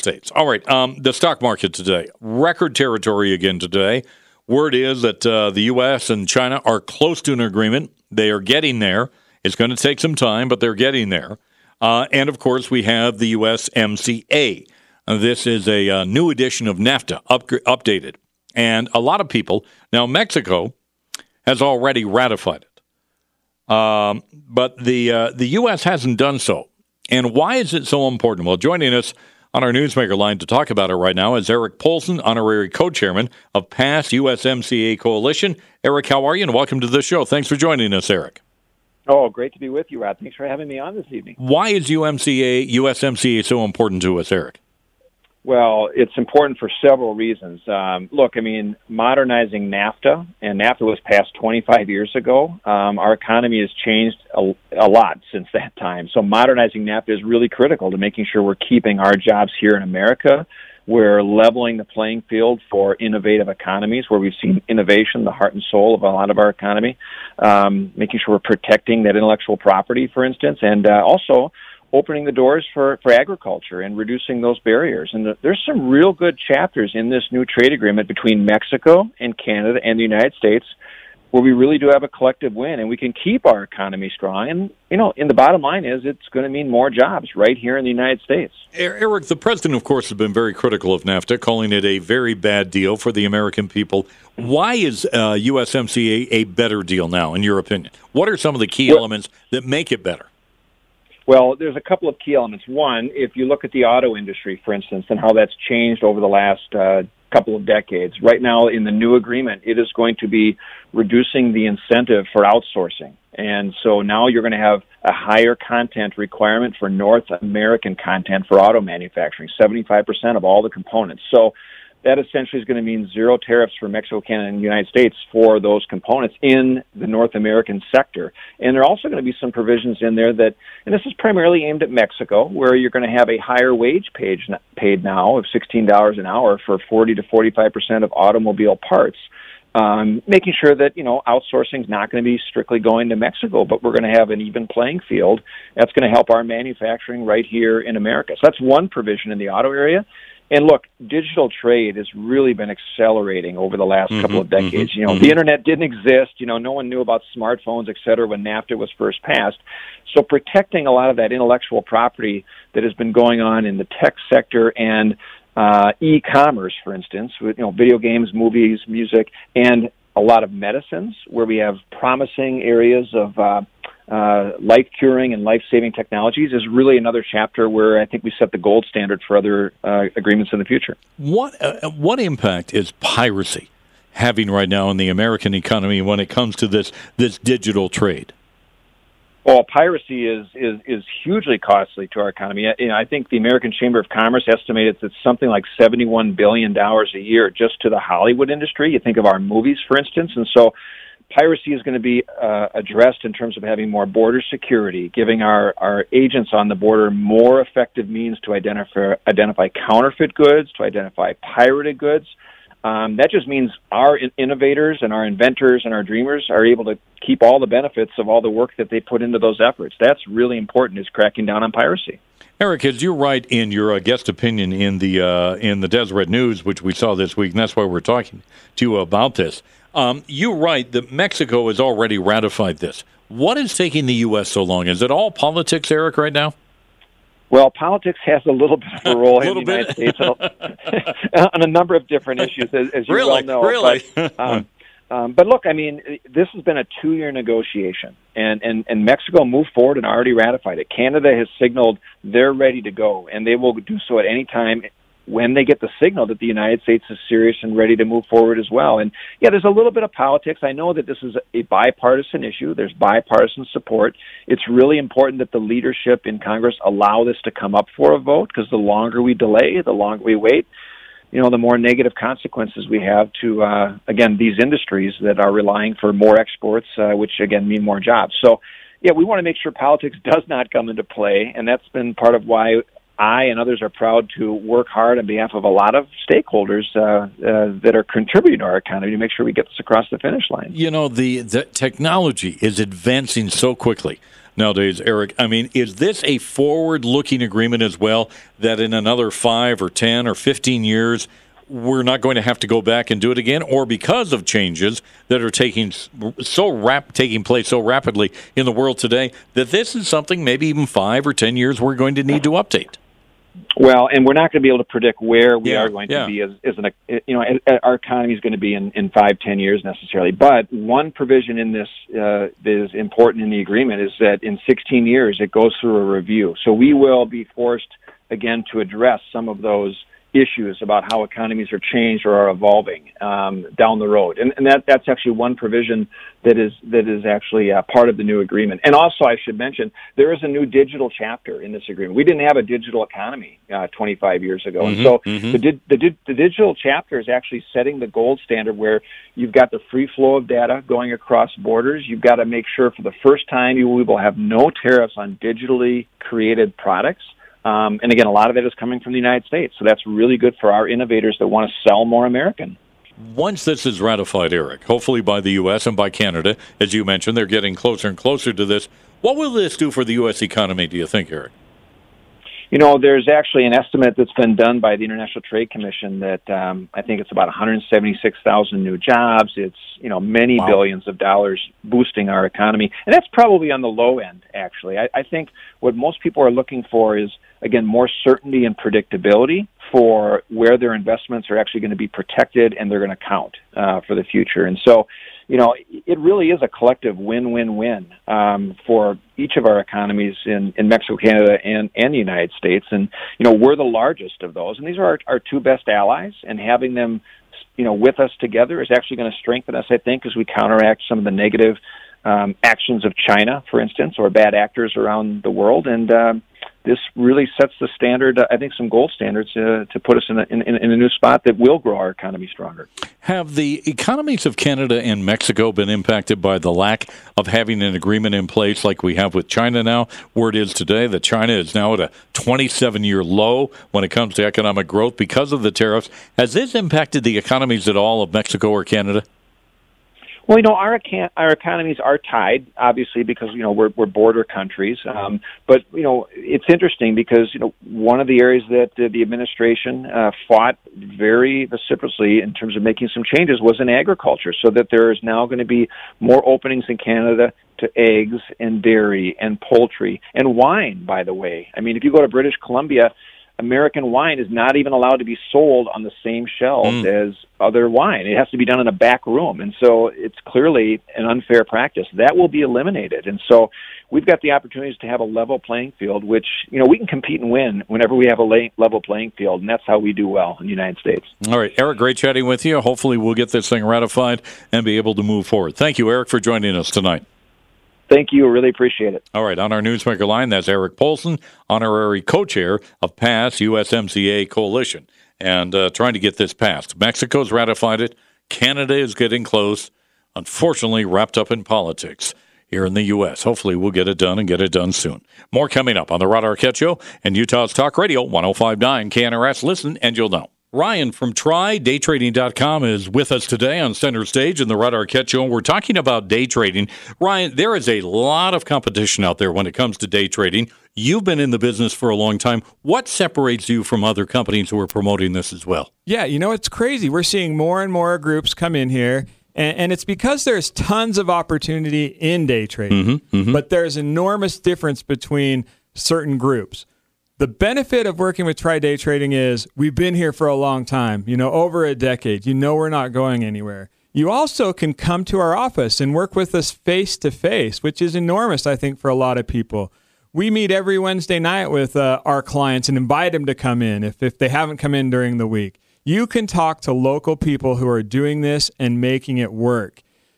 States. All right, the stock market today, record territory again today. Word is that the U.S. and China are close to an agreement. They are getting there. It's going to take some time, but they're getting there. And, of course, we have the USMCA. This is a new edition of NAFTA, updated. And a lot of people, now Mexico has already ratified it. But the U.S. hasn't done so. And why is it so important? Well, joining us on our Newsmaker line to talk about it right now is Eric Polson, honorary co-chairman of PASS USMCA Coalition. Eric, how are you? And welcome to the show. Thanks for joining us, Eric. Oh, great to be with you, Rod. Thanks for having me on this evening. Why is USMCA so important to us, Eric? Well, it's important for several reasons. Look, I mean, modernizing NAFTA, and NAFTA was passed 25 years ago. Our economy has changed a lot since that time. So modernizing NAFTA is really critical to making sure we're keeping our jobs here in America. We're leveling the playing field for innovative economies where we've seen innovation, the heart and soul of a lot of our economy, making sure we're protecting that intellectual property, for instance, and also opening the doors for agriculture and reducing those barriers. And there's some real good chapters in this new trade agreement between Mexico and Canada and the United States where we really do have a collective win, and we can keep our economy strong. And, and the bottom line is it's going to mean more jobs right here in the United States. Eric, the president, of course, has been very critical of NAFTA, calling it a very bad deal for the American people. Why is USMCA a better deal now, in your opinion? What are some of the key elements that make it better? Well, there's a couple of key elements. One, if you look at the auto industry, for instance, and how that's changed over the last couple of decades. Right now, in the new agreement, it is going to be reducing the incentive for outsourcing. And so now you're going to have a higher content requirement for North American content for auto manufacturing, 75% of all the components. So that essentially is going to mean zero tariffs for Mexico, Canada, and the United States for those components in the North American sector. And there are also going to be some provisions in there that, and this is primarily aimed at Mexico, where you're going to have a higher wage paid now of $16 an hour for 40 to 45% of automobile parts. Making sure that, outsourcing is not going to be strictly going to Mexico, but we're going to have an even playing field. That's going to help our manufacturing right here in America. So that's one provision in the auto area. And look, digital trade has really been accelerating over the last couple of decades. The internet didn't exist. No one knew about smartphones, et cetera, when NAFTA was first passed. So protecting a lot of that intellectual property that has been going on in the tech sector and e-commerce, for instance, with video games, movies, music, and a lot of medicines where we have promising areas of life-curing and life-saving technologies is really another chapter where I think we set the gold standard for other agreements in the future. What impact is piracy having right now in the American economy when it comes to this digital trade? Well, piracy is hugely costly to our economy. I think the American Chamber of Commerce estimated it's something like $71 billion a year just to the Hollywood industry. You think of our movies, for instance, and so piracy is going to be addressed in terms of having more border security, giving our agents on the border more effective means to identify counterfeit goods, to identify pirated goods. That just means our innovators and our inventors and our dreamers are able to keep all the benefits of all the work that they put into those efforts. That's really important, is cracking down on piracy. Eric, as you write in your guest opinion in the Deseret News, which we saw this week, and that's why we're talking to you about this, you write that Mexico has already ratified this. What is taking the U.S. so long? Is it all politics, Eric, right now? Well, politics has a little bit of a role in the United States on a number of different issues, as you well know. Really? But look, I mean, this has been a 2-year negotiation, and Mexico moved forward and already ratified it. Canada has signaled they're ready to go, and they will do so at any time when they get the signal that the United States is serious and ready to move forward as well. And, yeah, there's a little bit of politics. I know that this is a bipartisan issue. There's bipartisan support. It's really important that the leadership in Congress allow this to come up for a vote, because the longer we delay, the longer we wait, the more negative consequences we have to, again, these industries that are relying for more exports, which, again, mean more jobs. So, yeah, we want to make sure politics does not come into play, and that's been part of why I and others are proud to work hard on behalf of a lot of stakeholders that are contributing to our economy to make sure we get this across the finish line. You know, the technology is advancing so quickly nowadays, Eric. I mean, is this a forward-looking agreement as well, that in another 5 or 10 or 15 years, we're not going to have to go back and do it again? Or because of changes that are taking place so rapidly in the world today, that this is something maybe even 5 or 10 years we're going to need to update? Well, and we're not going to be able to predict where we are going to be our economy is going to be in 5, 10 years necessarily. But one provision in this that is important in the agreement is that in 16 years it goes through a review. So we will be forced again to address some of those issues about how economies are changed or are evolving down the road, and that's actually one provision that is actually part of the new agreement. And also, I should mention, there is a new digital chapter in this agreement. We didn't have a digital economy 25 years ago, and so the digital chapter is actually setting the gold standard where you've got the free flow of data going across borders. You've got to make sure for the first time you will have no tariffs on digitally created products. And again, a lot of it is coming from the United States. So that's really good for our innovators that want to sell more American. Once this is ratified, Eric, hopefully by the U.S. and by Canada, as you mentioned, they're getting closer and closer to this. What will this do for the U.S. economy, do you think, Eric? You know, there's actually an estimate that's been done by the International Trade Commission that I think it's about 176,000 new jobs. It's, many billions of dollars boosting our economy. And that's probably on the low end, actually. I think what most people are looking for is, again, more certainty and predictability for where their investments are actually going to be protected and they're going to count for the future. And so, it really is a collective win-win-win for each of our economies in Mexico, Canada, and the United States. And, we're the largest of those. And these are our two best allies. And having them, with us together is actually going to strengthen us, I think, as we counteract some of the negative actions of China, for instance, or bad actors around the world. And this really sets the standard, I think, some gold standards to put us in a new spot that will grow our economy stronger. Have the economies of Canada and Mexico been impacted by the lack of having an agreement in place like we have with China now? Word is today that China is now at a 27-year low when it comes to economic growth because of the tariffs. Has this impacted the economies at all of Mexico or Canada? Well, our economies are tied, obviously, because we're border countries. But it's interesting because one of the areas that the administration fought very vociferously in terms of making some changes was in agriculture, so that there is now going to be more openings in Canada to eggs and dairy and poultry and wine. By the way, I mean, if you go to British Columbia, American wine is not even allowed to be sold on the same shelves as other wine. It has to be done in a back room. And so it's clearly an unfair practice. That will be eliminated. And so we've got the opportunities to have a level playing field, which, we can compete and win whenever we have a level playing field. And that's how we do well in the United States. All right, Eric, great chatting with you. Hopefully we'll get this thing ratified and be able to move forward. Thank you, Eric, for joining us tonight. Thank you. Really appreciate it. All right. On our Newsmaker line, that's Eric Polson, honorary co-chair of PASS USMCA Coalition, and trying to get this passed. Mexico's ratified it. Canada is getting close, unfortunately wrapped up in politics here in the U.S. Hopefully we'll get it done and get it done soon. More coming up on the Rod Arquette Show and Utah's Talk Radio 105.9 KNRS. Listen and you'll know. Ryan from TryDayTrading.com is with us today on Center Stage in the Rod Arquette Show. We're talking about day trading. Ryan, there is a lot of competition out there when it comes to day trading. You've been in the business for a long time. What separates you from other companies who are promoting this as well? Yeah, it's crazy. We're seeing more and more groups come in here, and it's because there's tons of opportunity in day trading, but there's enormous difference between certain groups. The benefit of working with Day Trading is we've been here for a long time, over a decade. We're not going anywhere. You also can come to our office and work with us face-to-face, which is enormous, I think, for a lot of people. We meet every Wednesday night with our clients and invite them to come in if they haven't come in during the week. You can talk to local people who are doing this and making it work.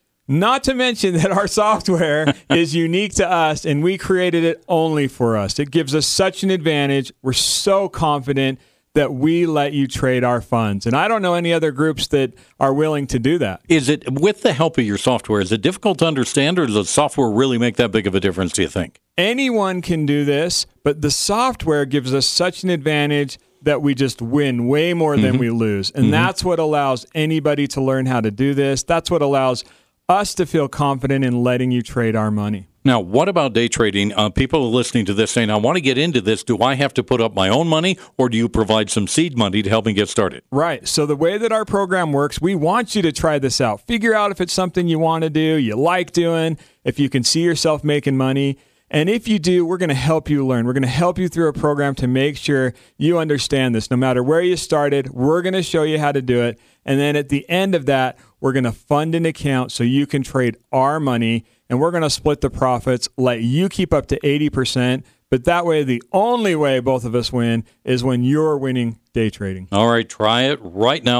Not to mention that our software is unique to us, and we created it only for us. It gives us such an advantage. We're so confident that we let you trade our funds. And I don't know any other groups that are willing to do that. Is it, with the help of your software, is it difficult to understand, or does the software really make that big of a difference, do you think? Anyone can do this, but the software gives us such an advantage that we just win way more than we lose. And that's what allows anybody to learn how to do this. That's what allows us to feel confident in letting you trade our money. Now, what about day trading? People are listening to this saying, I want to get into this. Do I have to put up my own money, or do you provide some seed money to help me get started? Right. So the way that our program works, we want you to try this out. Figure out if it's something you want to do, you like doing, if you can see yourself making money. And if you do, we're going to help you learn. We're going to help you through a program to make sure you understand this. No matter where you started, we're going to show you how to do it. And then at the end of that, we're going to fund an account so you can trade our money, and we're going to split the profits, let you keep up to 80%. But that way, the only way both of us win is when you're winning day trading. All right, try it right now.